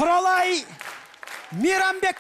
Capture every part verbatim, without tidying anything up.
Құралай Мейрамбек.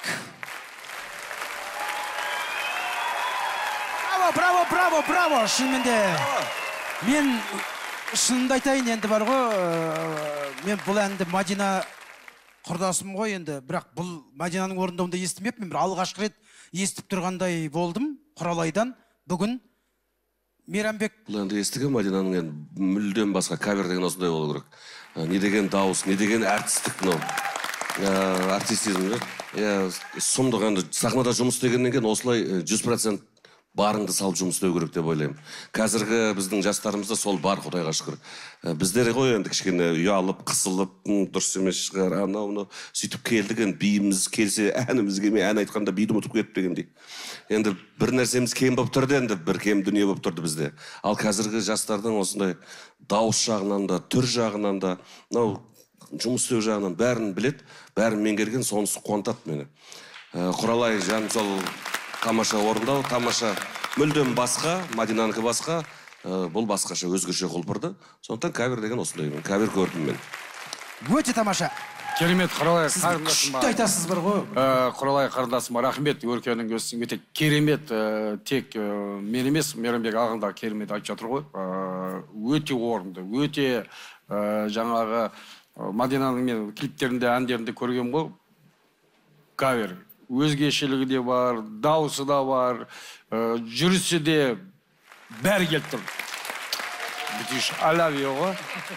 Браво, браво, браво, браво. Шынымен де мен шынымды айтайын, енді бар ғой, мен бұл әнді Мадина құрдасым ғой енді, бірақ бұл Мадинаның орындауында естімеппін. Бір алғашқы рет естіп тұрғандай болдым Құралайдан. Бүгін Мейрамбек. Бұл әнді естіген Мадинаның мүлдем басқа, кавер деген осындай болу керек. Не деген дауыс, не деген әртістік, артистизм. Сұмдық әнді сахнада жұмыс істегеннен кейін осылай жүз процент барыңды салып жұмыс істеу керек деп ойлаймын. Қазіргі біздің жастарымызда сол бар, Құдайға шүкір. Біздер ғой енді кішкене ұялып, қысылып, дұрыс емес шығар, анау-мынау сөйтіп келдік, енді биіміз келсе, әніміз келмей, ән айтқанда биді ұмытып кетіп дегендей. Енді бір нәрсеміз кем болып тұрды, енді бір кем дүние болып тұрды бізде. Ал қазіргі жастардың осындай дауыс жағынан да, түр жағынан да, мынау жұмыс істеу жағынан бәрін білет, бәрін меңгерген, сонысы қуантады мені. Құралай жан сол тамаша орындау, тамаша мүлдем басқа, Мадинанікі басқа, бұл басқаша өзгеше құлпырды. Сондықтан кавер деген осындай, кавер көрдім мен. Өте тамаша. Керемет, Құралай қарындасым бар. Күшті айтасыз бар ғой. Құралай қарындасым бар, рахмет, өркенің өсің өте керемет, тек мен емес, Мейрамбек ағында керемет айтып жатыр ғой. Өте орынды, өте жаңағы Мадинаның мен клиптерінде, әндерінде көрген ғой, кавер. Өзгешелігі де бар, дауысы да бар, жүрісі де бәрі келіп тұр. Бітіш, I love you ғой.